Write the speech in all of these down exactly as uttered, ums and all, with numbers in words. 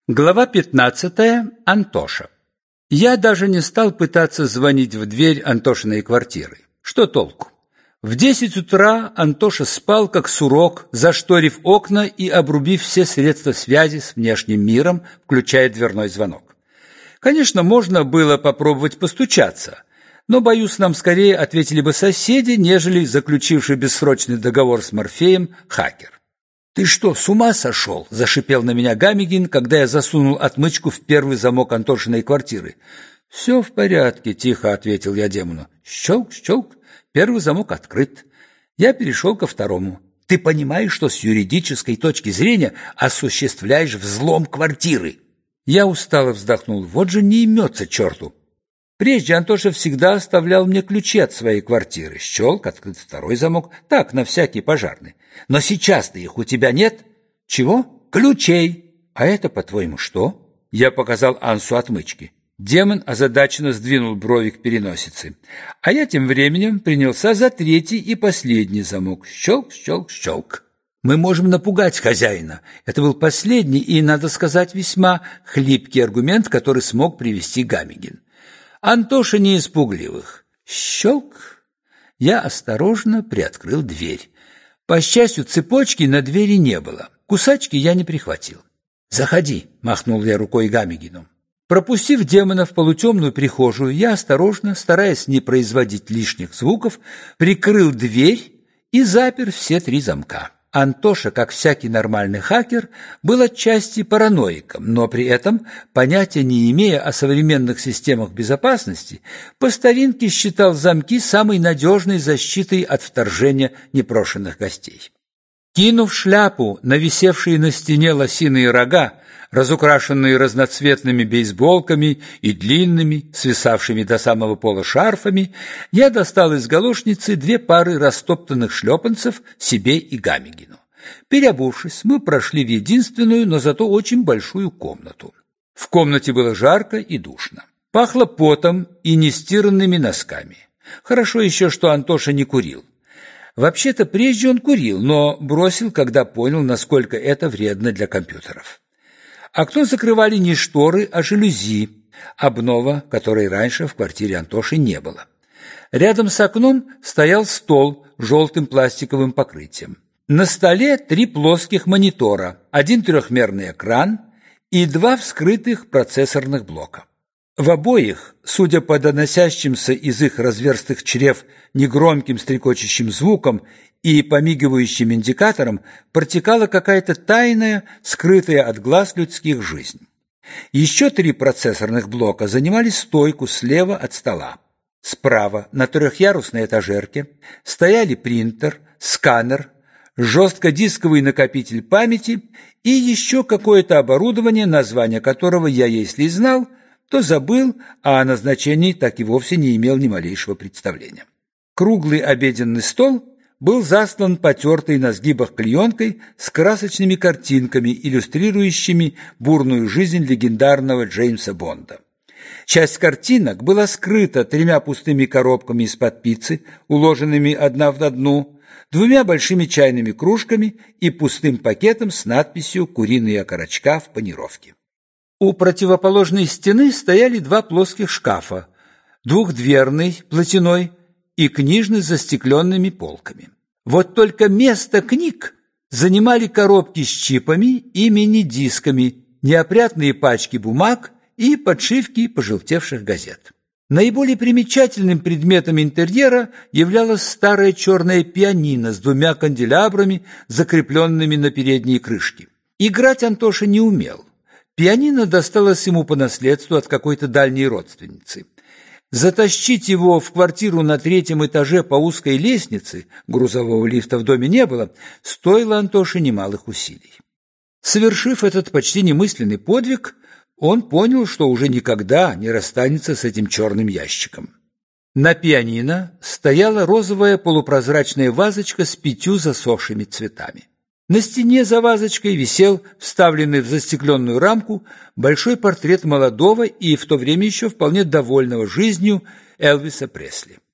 Глава пятнадцатая. Антоша. Я даже не стал пытаться звонить в дверь Антошиной квартиры. Что толку? В десять утра Антоша спал как сурок, зашторив окна и обрубив все средства связи с внешним миром, включая дверной звонок. Конечно, можно было попробовать постучаться, но, боюсь, нам скорее ответили бы соседи, нежели заключивший бессрочный договор с Морфеем хакер. «Ты что, с ума сошел?» – зашипел на меня Гамигин, когда я засунул отмычку в первый замок Антошиной квартиры. «Все в порядке», – тихо ответил я демону. Щелк, щелк, первый замок открыт. Я перешел ко второму. «Ты понимаешь, что с юридической точки зрения осуществляешь взлом квартиры?» Я устало вздохнул. Вот же не имется черту. Прежде Антоша всегда оставлял мне ключи от своей квартиры. Щелк, открыт второй замок. Так, на всякий пожарный. Но сейчас-то их у тебя нет. Чего? Ключей. А это, по-твоему, что? Я показал Ансу отмычки. Демон озадаченно сдвинул брови к переносице. А я тем временем принялся за третий и последний замок. Щелк, щелк, щелк. Мы можем напугать хозяина. Это был последний и, надо сказать, весьма хлипкий аргумент, который смог привести Гамигин. Антоша не из пугливых. Щелк. Я осторожно приоткрыл дверь. По счастью, цепочки на двери не было. Кусачки я не прихватил. «Заходи», — махнул я рукой Гамигину. Пропустив демона в полутемную прихожую, я осторожно, стараясь не производить лишних звуков, прикрыл дверь и запер все три замка. Антоша, как всякий нормальный хакер, был отчасти параноиком, но при этом, понятия не имея о современных системах безопасности, по старинке считал замки самой надежной защитой от вторжения непрошенных гостей. Кинув шляпу на висевшие на стене лосиные рога, разукрашенные разноцветными бейсболками и длинными, свисавшими до самого пола шарфами, я достал из галошницы две пары растоптанных шлепанцев себе и Гамигину. Переобувшись, мы прошли в единственную, но зато очень большую комнату. В комнате было жарко и душно. Пахло потом и нестиранными носками. Хорошо еще, что Антоша не курил. Вообще-то прежде он курил, но бросил, когда понял, насколько это вредно для компьютеров. Окно закрывали не шторы, а жалюзи, обнова, которой раньше в квартире Антоши не было. Рядом с окном стоял стол с желтым пластиковым покрытием. На столе три плоских монитора, один трехмерный экран и два вскрытых процессорных блока. В обоих, судя по доносящимся из их разверстых чрев негромким стрекочущим звукам и помигивающим индикаторам, протекала какая-то тайная, скрытая от глаз людских жизнь. Еще три процессорных блока занимали стойку слева от стола. Справа, на трехъярусной этажерке, стояли принтер, сканер, жесткодисковый накопитель памяти и еще какое-то оборудование, название которого я, если и знал, то забыл, а о назначении так и вовсе не имел ни малейшего представления. Круглый обеденный стол был застлан потертой на сгибах клеенкой с красочными картинками, иллюстрирующими бурную жизнь легендарного Джеймса Бонда. Часть картинок была скрыта тремя пустыми коробками из-под пиццы, уложенными одна в одну, двумя большими чайными кружками и пустым пакетом с надписью «Куриные окорочка в панировке». У противоположной стены стояли два плоских шкафа, двухдверный, платяной, и книжный с застекленными полками. Вот только место книг занимали коробки с чипами и мини-дисками, неопрятные пачки бумаг и подшивки пожелтевших газет. Наиболее примечательным предметом интерьера являлась старая черная пианино с двумя канделябрами, закрепленными на передней крышке. Играть Антоша не умел. Пианино досталось ему по наследству от какой-то дальней родственницы. Затащить его в квартиру на третьем этаже по узкой лестнице, грузового лифта в доме не было, стоило Антоше немалых усилий. Совершив этот почти немысленный подвиг, он понял, что уже никогда не расстанется с этим черным ящиком. На пианино стояла розовая полупрозрачная вазочка с пятью засохшими цветами. На стене за вазочкой висел, вставленный в застекленную рамку, большой портрет молодого и в то время еще вполне довольного жизнью Элвиса Пресли.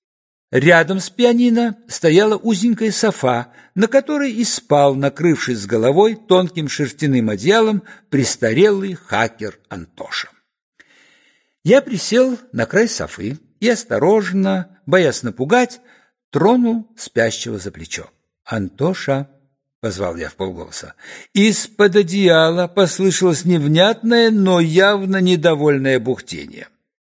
Рядом с пианино стояла узенькая софа, на которой и спал, накрывшись с головой тонким шерстяным одеялом, престарелый хакер Антоша. Я присел на край софы и осторожно, боясь напугать, тронул спящего за плечо. «Антоша!» — позвал я вполголоса. Из-под одеяла послышалось невнятное, но явно недовольное бухтение.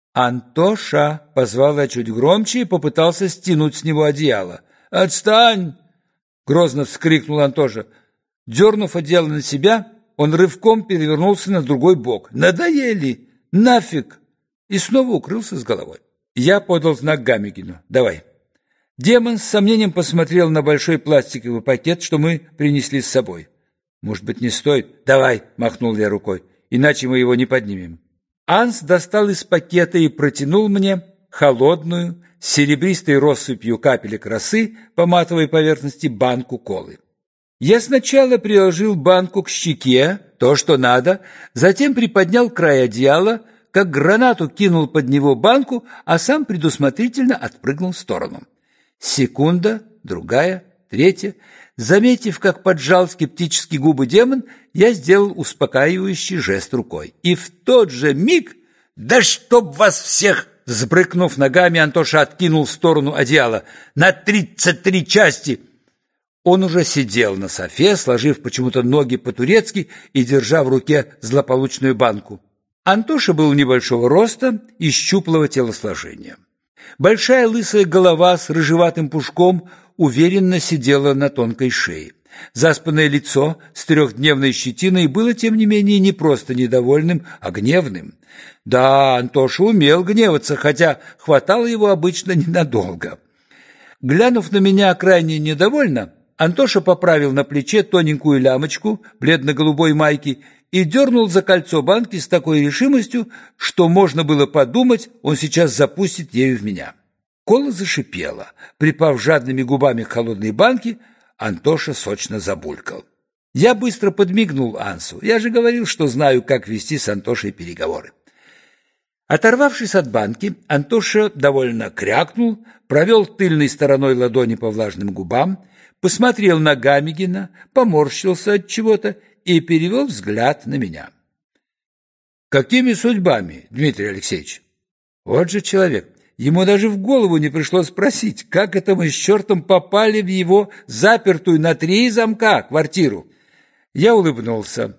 «Антоша!» — позвал я чуть громче и попытался стянуть с него одеяло. «Отстань!» — грозно вскрикнул Антоша. Дернув одеяло на себя, он рывком перевернулся на другой бок. «Надоели! Нафиг!» И снова укрылся с головой. Я подал знак Гамигину. «Давай». Демон с сомнением посмотрел на большой пластиковый пакет, что мы принесли с собой. «Может быть, не стоит?» «Давай!» — махнул я рукой. «Иначе мы его не поднимем». Анс достал из пакета и протянул мне холодную, с серебристой россыпью капелек росы по матовой поверхности банку колы. Я сначала приложил банку к щеке, то, что надо, затем приподнял край одеяла, как гранату кинул под него банку, а сам предусмотрительно отпрыгнул в сторону. Секунда, другая, третья. Заметив, как поджал скептически губы демон, я сделал успокаивающий жест рукой. И в тот же миг... «Да чтоб вас всех!» Сбрыкнув ногами, Антоша откинул в сторону одеяла. «На тридцать три части!» Он уже сидел на софе, сложив почему-то ноги по-турецки и держа в руке злополучную банку. Антоша был небольшого роста и щуплого телосложения. Большая лысая голова с рыжеватым пушком уверенно сидела на тонкой шее. Заспанное лицо с трехдневной щетиной было, тем не менее, не просто недовольным, а гневным. Да, Антоша умел гневаться, хотя хватало его обычно ненадолго. Глянув на меня крайне недовольно, Антоша поправил на плече тоненькую лямочку бледно-голубой майки и дернул за кольцо банки с такой решимостью, что можно было подумать, он сейчас запустит ею в меня. Кола зашипела. Припав жадными губами к холодной банке, Антоша сочно забулькал. Я быстро подмигнул Ансу. Я же говорил, что знаю, как вести с Антошей переговоры. Оторвавшись от банки, Антоша довольно крякнул, провел тыльной стороной ладони по влажным губам, посмотрел на Гамигина, поморщился от чего-то и перевел взгляд на меня. «Какими судьбами, Дмитрий Алексеевич?» Вот же человек. Ему даже в голову не пришло спросить, как это мы с чертом попали в его запертую на три замка квартиру. Я улыбнулся.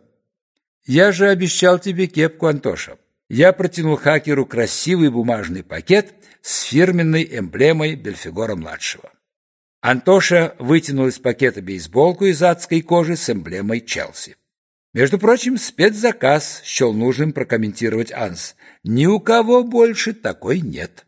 «Я же обещал тебе кепку, Антоша». Я протянул хакеру красивый бумажный пакет с фирменной эмблемой Бельфигора-младшего. Антоша вытянул из пакета бейсболку из адской кожи с эмблемой Челси. Между прочим, спецзаказ счел нужным прокомментировать Анс. Ни у кого больше такой нет.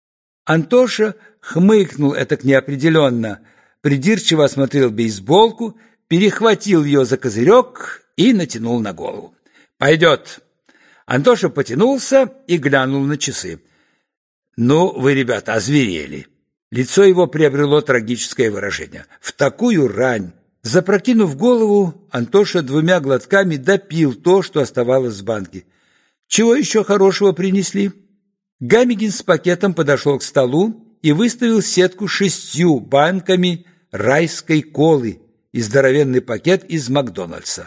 Антоша хмыкнул этак неопределенно, придирчиво осмотрел бейсболку, перехватил ее за козырек и натянул на голову. «Пойдет». Антоша потянулся и глянул на часы. «Ну, вы, ребята, озверели». Лицо его приобрело трагическое выражение. В такую рань. Запрокинув голову, Антоша двумя глотками допил то, что оставалось с банки. «Чего еще хорошего принесли?» Гамигин с пакетом подошел к столу и выставил сетку шестью банками райской колы и здоровенный пакет из Макдональдса.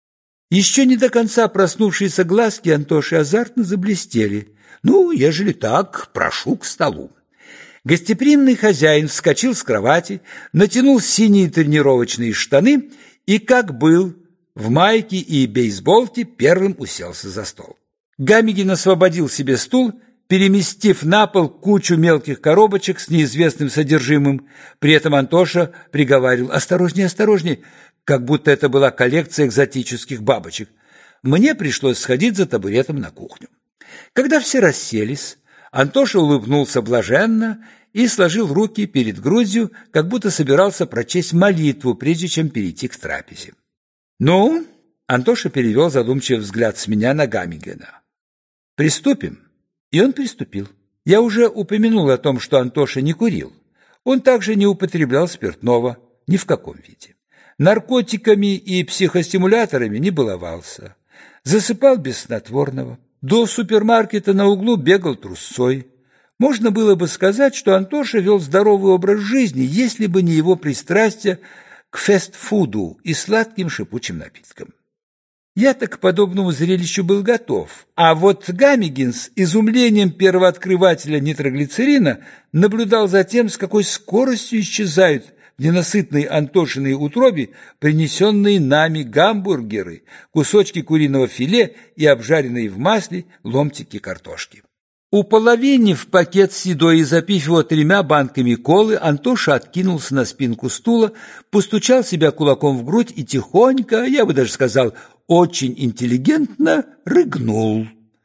Еще не до конца проснувшиеся глазки Антоши азартно заблестели. «Ну, ежели так, прошу к столу». Гостеприимный хозяин вскочил с кровати, натянул синие тренировочные штаны и, как был, в майке и бейсболке первым уселся за стол. Гамигин освободил себе стул, переместив на пол кучу мелких коробочек с неизвестным содержимым. При этом Антоша приговаривал: «Осторожнее, осторожнее», как будто это была коллекция экзотических бабочек. Мне пришлось сходить за табуретом на кухню. Когда все расселись, Антоша улыбнулся блаженно и сложил руки перед грудью, как будто собирался прочесть молитву, прежде чем перейти к трапезе. «Ну?» — Антоша перевел задумчивый взгляд с меня на Гамигена. «Приступим?» И он приступил. Я уже упомянул о том, что Антоша не курил. Он также не употреблял спиртного ни в каком виде. Наркотиками и психостимуляторами не баловался. Засыпал без снотворного. До супермаркета на углу бегал трусцой. Можно было бы сказать, что Антоша вел здоровый образ жизни, если бы не его пристрастие к фастфуду и сладким шипучим напиткам. Я-то к подобному зрелищу был готов, а вот Гамигин с изумлением первооткрывателя нитроглицерина наблюдал за тем, с какой скоростью исчезают в ненасытной Антошиной утробе принесенные нами гамбургеры, кусочки куриного филе и обжаренные в масле ломтики картошки. Уполовинив пакет с едой и запив его тремя банками колы, Антоша откинулся на спинку стула, постучал себя кулаком в грудь и тихонько, я бы даже сказал, очень интеллигентно рыгнул.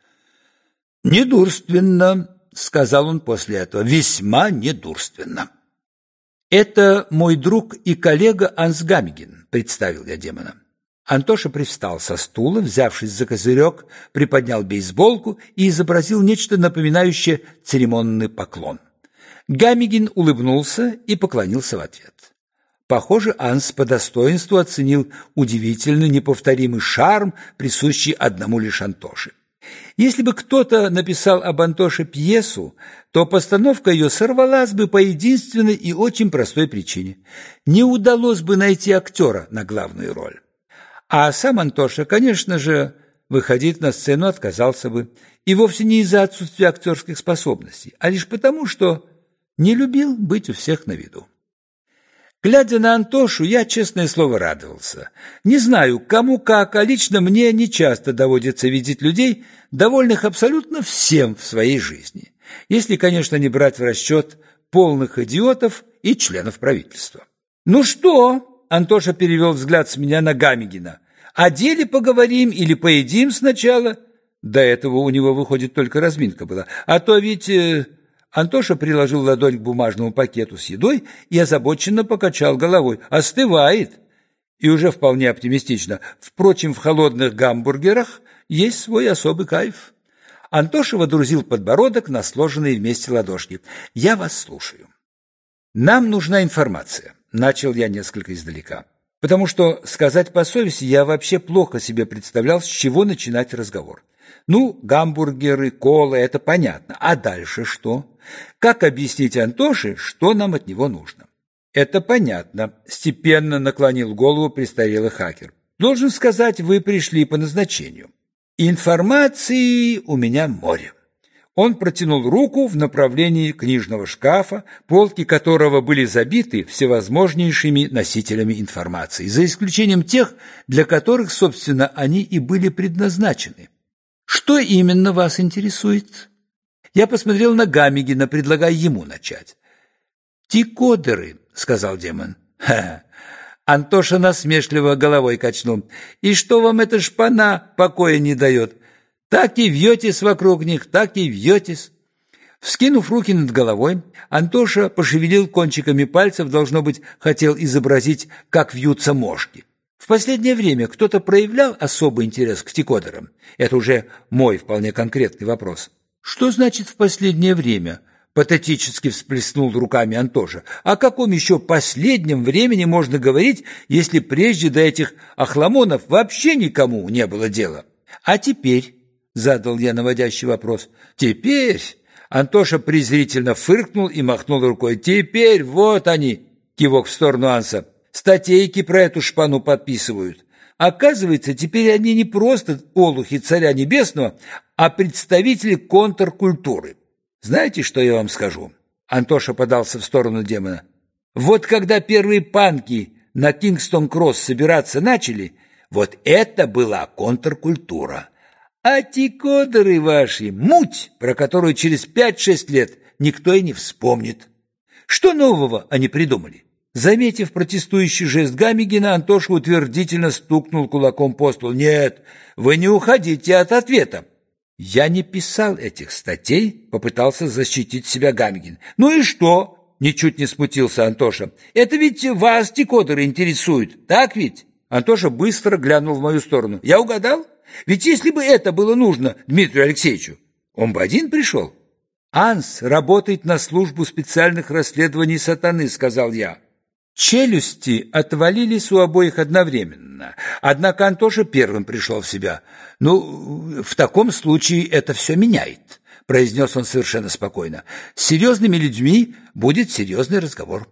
«Недурственно», — сказал он после этого, — «весьма недурственно». «Это мой друг и коллега Анс Гамигин», — представил я демона. Антоша привстал со стула, взявшись за козырек, приподнял бейсболку и изобразил нечто напоминающее церемонный поклон. Гамигин улыбнулся и поклонился в ответ. Похоже, Анс по достоинству оценил удивительно неповторимый шарм, присущий одному лишь Антоше. Если бы кто-то написал об Антоше пьесу, то постановка ее сорвалась бы по единственной и очень простой причине. Не удалось бы найти актера на главную роль. А сам Антоша, конечно же, выходить на сцену отказался бы, и вовсе не из-за отсутствия актерских способностей, а лишь потому, что не любил быть у всех на виду. Глядя на Антошу, я, честное слово, радовался. Не знаю, кому как, а лично мне нечасто доводится видеть людей, довольных абсолютно всем в своей жизни, если, конечно, не брать в расчет полных идиотов и членов правительства. «Ну что?» — Антоша перевел взгляд с меня на Гамигина. «О деле поговорим или поедим сначала?» До этого у него, выходит, только разминка была. А то ведь... Э... Антоша приложил ладонь к бумажному пакету с едой и озабоченно покачал головой. «Остывает!» И уже вполне оптимистично. «Впрочем, в холодных гамбургерах есть свой особый кайф». Антоша водрузил подбородок на сложенные вместе ладошки. «Я вас слушаю». «Нам нужна информация», — начал я несколько издалека. Потому что, сказать по совести, я вообще плохо себе представлял, с чего начинать разговор. Ну, гамбургеры, кола – это понятно. А дальше что? Как объяснить Антоше, что нам от него нужно? Это понятно, степенно наклонил голову престарелый хакер. Должен сказать, вы пришли по назначению. Информации у меня море. Он протянул руку в направлении книжного шкафа, полки которого были забиты всевозможнейшими носителями информации, за исключением тех, для которых, собственно, они и были предназначены. Что именно вас интересует? Я посмотрел на Гамигина, предлагая ему начать. «Декодеры», — сказал демон. «Ха!» Антоша насмешливо головой качнул. «И что вам эта шпана покоя не дает? Так и вьетесь вокруг них, так и вьетесь». Вскинув руки над головой, Антоша пошевелил кончиками пальцев, должно быть, хотел изобразить, как вьются мошки. В последнее время кто-то проявлял особый интерес к декодерам? Это уже мой вполне конкретный вопрос. Что значит «в последнее время»? Патетически всплеснул руками Антоша. О каком еще последнем времени можно говорить, если прежде до этих охламонов вообще никому не было дела? А теперь, задал я наводящий вопрос, теперь... Антоша презрительно фыркнул и махнул рукой. Теперь вот они, кивок в сторону Анса. Статейки про эту шпану подписывают. Оказывается, теперь они не просто олухи царя небесного, а представители контркультуры. Знаете, что я вам скажу? Антоша подался в сторону демона. Вот когда первые панки на Кингстон-Кросс собираться начали, вот это была контркультура. А декодеры ваши — муть, про которую через пять-шесть лет никто и не вспомнит. Что нового они придумали? Заметив протестующий жест Гамигина, Антоша утвердительно стукнул кулаком по столу. «Нет, вы не уходите от ответа». «Я не писал этих статей», — попытался защитить себя Гамигин. «Ну и что?» — ничуть не смутился Антоша. «Это ведь вас декодеры интересуют, так ведь?» Антоша быстро глянул в мою сторону. «Я угадал? Ведь если бы это было нужно Дмитрию Алексеевичу, он бы один пришел». «Анс работает на службу специальных расследований сатаны», — сказал я. Челюсти отвалились у обоих одновременно, однако Антоша первым пришел в себя. «Ну, в таком случае это все меняет», – произнес он совершенно спокойно. «С серьезными людьми будет серьезный разговор».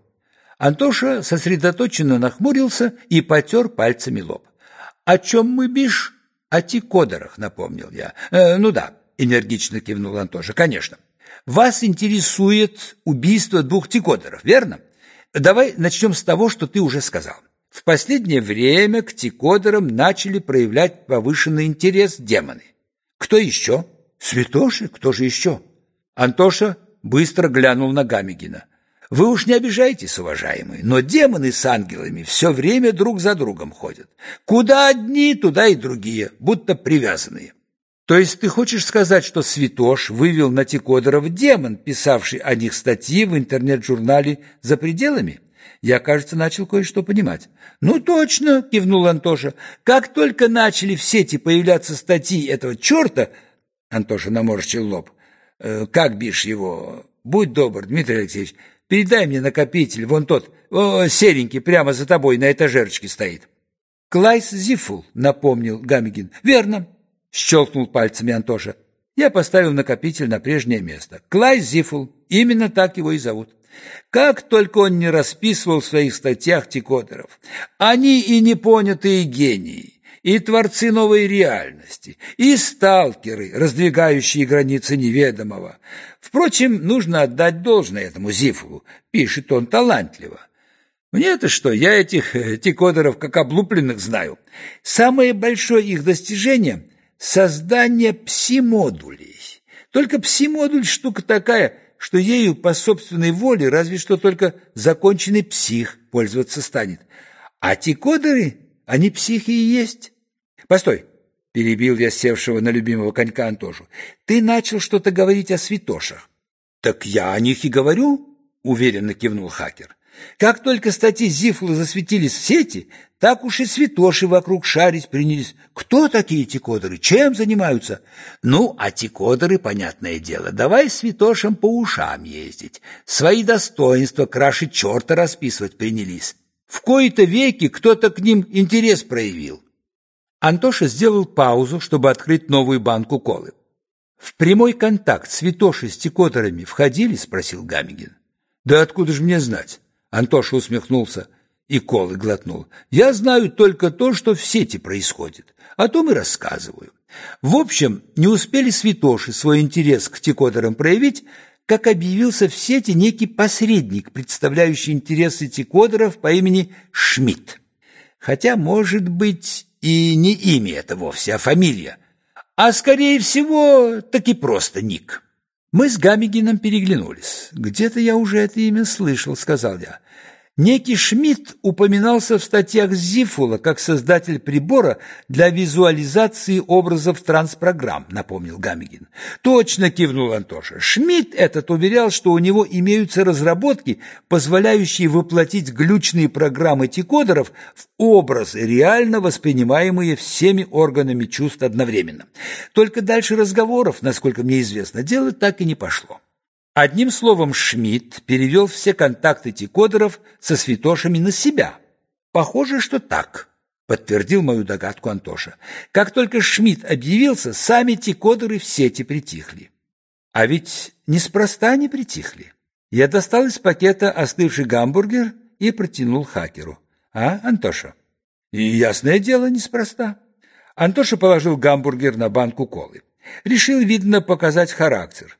Антоша сосредоточенно нахмурился и потер пальцами лоб. «О чем мы, бишь?» «О тикодерах», — напомнил я. «Э, «Ну да», — энергично кивнул Антоша, — «конечно. Вас интересует убийство двух тикодеров, верно? Давай начнем с того, что ты уже сказал. В последнее время к тикодерам начали проявлять повышенный интерес демоны. Кто еще? Святоши? Кто же еще?» Антоша быстро глянул на Гамегина. «Вы уж не обижайтесь, уважаемые, но демоны с ангелами все время друг за другом ходят. Куда одни, туда и другие, будто привязанные». «То есть ты хочешь сказать, что Святош вывел на тикодеров демон, писавший о них статьи в интернет-журнале «За пределами»?» Я, кажется, начал кое-что понимать. «Ну точно», — кивнул Антоша. «Как только начали в сети появляться статьи этого черта...» Антоша наморщил лоб. «Э, «Как бишь его? Будь добр, Дмитрий Алексеевич, передай мне накопитель, вон тот, о, серенький, прямо за тобой на этажерочке стоит». «Клайс Зифул», — напомнил Гамегин. «Верно», — щелкнул пальцами Антоша. Я поставил накопитель на прежнее место. «Клайс Зифул, именно так его и зовут. Как только он не расписывал в своих статьях тикодеров. Они и непонятые гении, и творцы новой реальности, и сталкеры, раздвигающие границы неведомого. Впрочем, нужно отдать должное этому Зифулу, пишет он талантливо. Мне-то что, я этих тикодеров как облупленных знаю. Самое большое их достижение – создание пси-модулей. Только пси-модуль штука такая, что ею по собственной воле разве что только законченный псих пользоваться станет. А тикодеры, они психи и есть. Постой, перебил я севшего на любимого конька Антошу. Ты начал что-то говорить о святошах. Так я о них и говорю, уверенно кивнул хакер. Как только статьи Зифула засветились в сети, так уж и святоши вокруг шарить принялись. Кто такие тикодеры? Чем занимаются? Ну, а тикодеры, понятное дело, давай святошам по ушам ездить. Свои достоинства краше черта расписывать принялись. В кои-то веки кто-то к ним интерес проявил. Антоша сделал паузу, чтобы открыть новую банку колы. «В прямой контакт святоши с тикодерами входили?» – спросил Гамегин. «Да откуда же мне знать?» Антоша усмехнулся и колы глотнул. «Я знаю только то, что в сети происходит, о том и рассказываю. В общем, не успели святоши свой интерес к тикодерам проявить, как объявился в сети некий посредник, представляющий интересы тикодеров по имени Шмидт. Хотя, может быть, и не имя это вовсе, а фамилия. А, скорее всего, так и просто ник». Мы с Гамегином переглянулись. «Где-то я уже это имя слышал», — сказал я. Некий Шмидт упоминался в статьях Зифула как создатель прибора для визуализации образов транспрограмм, напомнил Гамегин. Точно, кивнул Антоша. Шмидт этот уверял, что у него имеются разработки, позволяющие воплотить глючные программы тикодеров в образы, реально воспринимаемые всеми органами чувств одновременно. Только дальше разговоров, насколько мне известно, дело так и не пошло. Одним словом, Шмидт перевел все контакты тикодеров со святошами на себя. Похоже, что так, подтвердил мою догадку Антоша. Как только Шмидт объявился, сами тикодеры в сети притихли. А ведь неспроста они притихли. Я достал из пакета остывший гамбургер и протянул хакеру. А, Антоша? И ясное дело, неспроста. Антоша положил гамбургер на банку колы. Решил, видно, показать характер.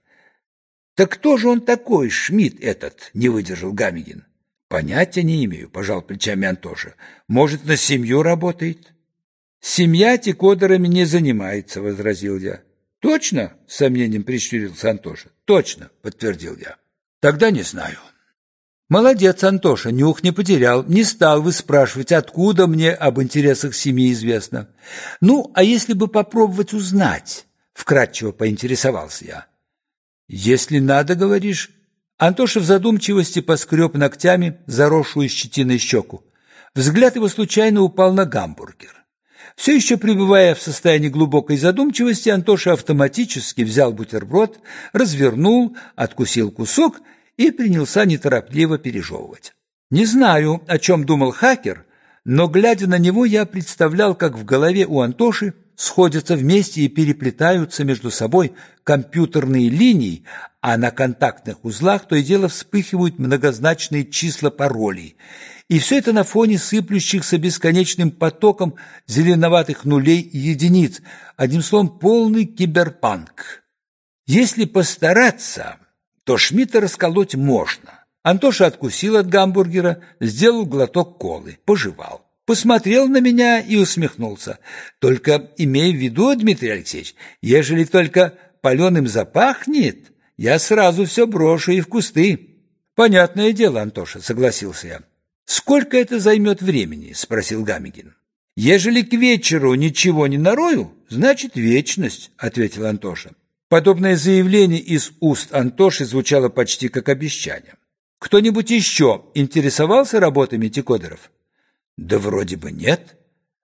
«Так кто же он такой, Шмидт этот?» – не выдержал Гамегин. «Понятия не имею», – пожал плечами Антоша. «Может, на семью работает?» «Семья тикодерами не занимается», – возразил я. «Точно?» – с сомнением прищурился Антоша. «Точно», – подтвердил я. «Тогда не знаю». «Молодец, Антоша, нюх не потерял, не стал выспрашивать, откуда мне об интересах семьи известно. Ну, а если бы попробовать узнать?» – вкратчиво поинтересовался я. «Если надо, говоришь?» Антоша в задумчивости поскреб ногтями заросшую щетиной щеку. Взгляд его случайно упал на гамбургер. Все еще пребывая в состоянии глубокой задумчивости, Антоша автоматически взял бутерброд, развернул, откусил кусок и принялся неторопливо пережевывать. Не знаю, о чем думал хакер, но, глядя на него, я представлял, как в голове у Антоши сходятся вместе и переплетаются между собой компьютерные линии, а на контактных узлах то и дело вспыхивают многозначные числа паролей. И все это на фоне сыплющихся бесконечным потоком зеленоватых нулей и единиц. Одним словом, полный киберпанк. Если постараться, то Шмидта расколоть можно. Антоша откусил от гамбургера, сделал глоток колы, пожевал. Посмотрел на меня и усмехнулся. Только имей в виду, Дмитрий Алексеевич, ежели только паленым запахнет, я сразу все брошу и в кусты. Понятное дело, Антоша, согласился я. Сколько это займет времени? Спросил Гамигин. Ежели к вечеру ничего не нарою, значит вечность, ответил Антоша. Подобное заявление из уст Антоши звучало почти как обещание. Кто-нибудь еще интересовался работами декодеров? Да вроде бы нет,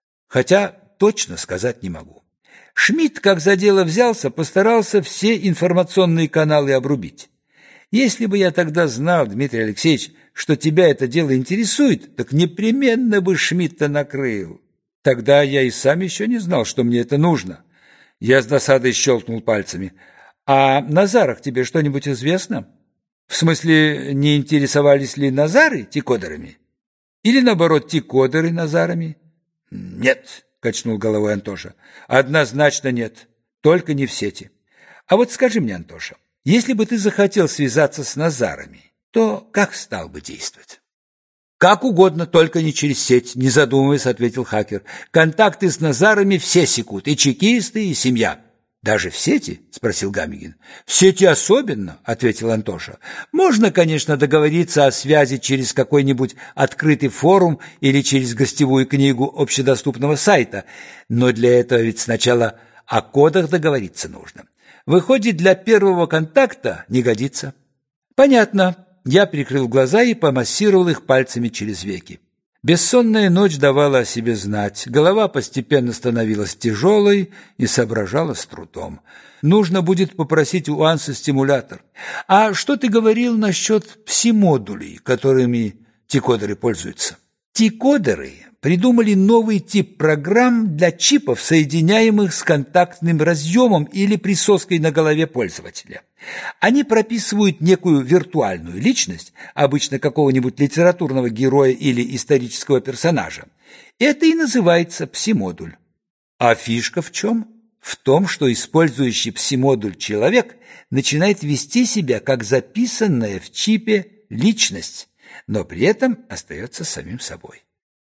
хотя точно сказать не могу. Шмидт, как за дело взялся, постарался все информационные каналы обрубить. Если бы я тогда знал, Дмитрий Алексеевич, что тебя это дело интересует, так непременно бы Шмидта накрыл. Тогда я и сам еще не знал, что мне это нужно. Я с досадой щелкнул пальцами. А Назарах тебе что-нибудь известно? В смысле, не интересовались ли Назары декодерами? Или, наоборот, декодеры Назарами? Нет, качнул головой Антоша. Однозначно нет, только не в сети. А вот скажи мне, Антоша, если бы ты захотел связаться с Назарами, то как стал бы действовать? Как угодно, только не через сеть, не задумываясь, ответил хакер. Контакты с Назарами все секут, и чекисты, и семья. Даже в сети? Спросил Гамигин. В сети особенно, ответил Антоша. Можно, конечно, договориться о связи через какой-нибудь открытый форум или через гостевую книгу общедоступного сайта, но для этого ведь сначала о кодах договориться нужно. Выходит, для первого контакта не годится. Понятно. Я прикрыл глаза и помассировал их пальцами через веки. Бессонная ночь давала о себе знать, голова постепенно становилась тяжелой и соображала с трудом. Нужно будет попросить у Ансы стимулятор. А что ты говорил насчет пси-модулей, которыми декодеры пользуются? Декодеры придумали новый тип программ для чипов, соединяемых с контактным разъемом или присоской на голове пользователя. Они прописывают некую виртуальную личность, обычно какого-нибудь литературного героя или исторического персонажа. Это и называется пси-модуль. А фишка в чем? В том, что использующий пси-модуль человек начинает вести себя как записанная в чипе личность, но при этом остается самим собой.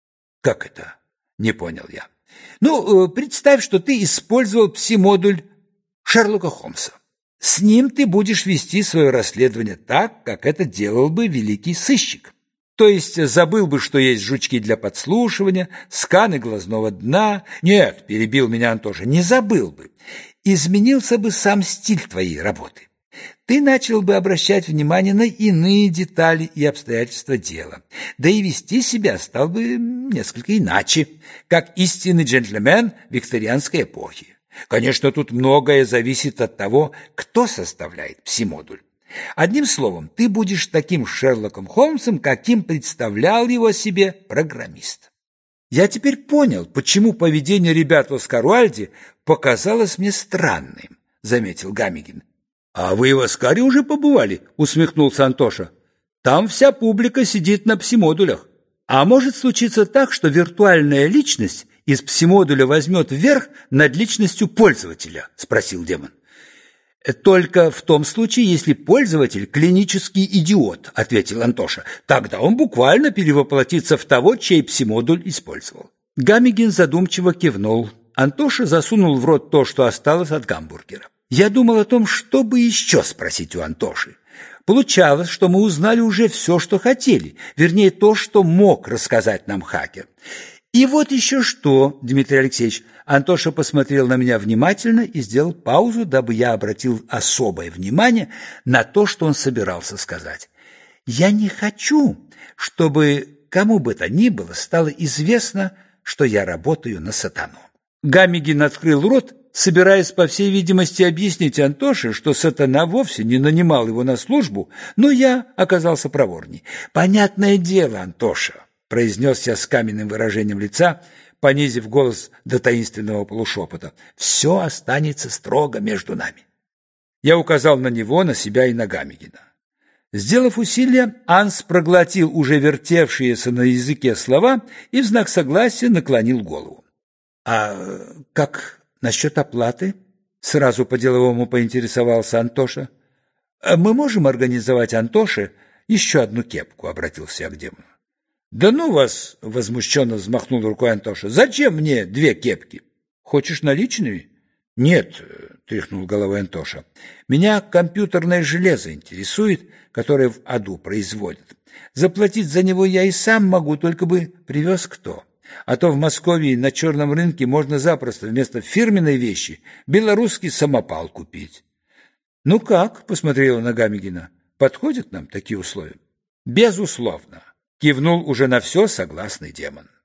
Как это? Не понял я. Ну, представь, что ты использовал пси-модуль Шерлока Холмса. С ним ты будешь вести свое расследование так, как это делал бы великий сыщик. То есть забыл бы, что есть жучки для подслушивания, сканы глазного дна. Нет, перебил меня Антоша, не забыл бы. Изменился бы сам стиль твоей работы. Ты начал бы обращать внимание на иные детали и обстоятельства дела. Да и вести себя стал бы несколько иначе, как истинный джентльмен викторианской эпохи. Конечно, тут многое зависит от того, кто составляет пси-модуль. Одним словом, ты будешь таким Шерлоком Холмсом, каким представлял его себе программист. Я теперь понял, почему поведение ребят в Оскаруальде показалось мне странным, заметил Гамигин. А вы в Оскаре уже побывали? Усмехнулся Антоша. Там вся публика сидит на пси-модулях. А может случиться так, что виртуальная личность из пси-модуля возьмет верх над личностью пользователя? Спросил демон. Только в том случае, если пользователь клинический идиот, ответил Антоша. Тогда он буквально перевоплотится в того, чей пси-модуль использовал. Гамигин задумчиво кивнул. Антоша засунул в рот то, что осталось от гамбургера. Я думал о том, что бы еще спросить у Антоши. Получалось, что мы узнали уже все, что хотели, вернее, то, что мог рассказать нам хакер. И вот еще что, Дмитрий Алексеевич, Антоша посмотрел на меня внимательно и сделал паузу, дабы я обратил особое внимание на то, что он собирался сказать. Я не хочу, чтобы кому бы то ни было стало известно, что я работаю на сатану. Гамигин открыл рот, собираясь, по всей видимости, объяснить Антоше, что сатана вовсе не нанимал его на службу, но я оказался проворней. «Понятное дело, Антоша», — произнес я с каменным выражением лица, понизив голос до таинственного полушепота. «Все останется строго между нами». Я указал на него, на себя и на Гамегина. Сделав усилие, Анс проглотил уже вертевшиеся на языке слова и в знак согласия наклонил голову. «А как насчет оплаты?» — сразу по-деловому поинтересовался Антоша. «Мы можем организовать Антоше еще одну кепку?» — обратился я к демону. «Да ну вас!» — возмущенно взмахнул рукой Антоша. «Зачем мне две кепки? Хочешь наличные?» «Нет», — тряхнул головой Антоша. «Меня компьютерное железо интересует, которое в аду производят. Заплатить за него я и сам могу, только бы привез кто. А то в Москве на черном рынке можно запросто вместо фирменной вещи белорусский самопал купить». «Ну как?» — посмотрела на Гамегина. «Подходят нам такие условия?» «Безусловно», — кивнул уже на все согласный демон.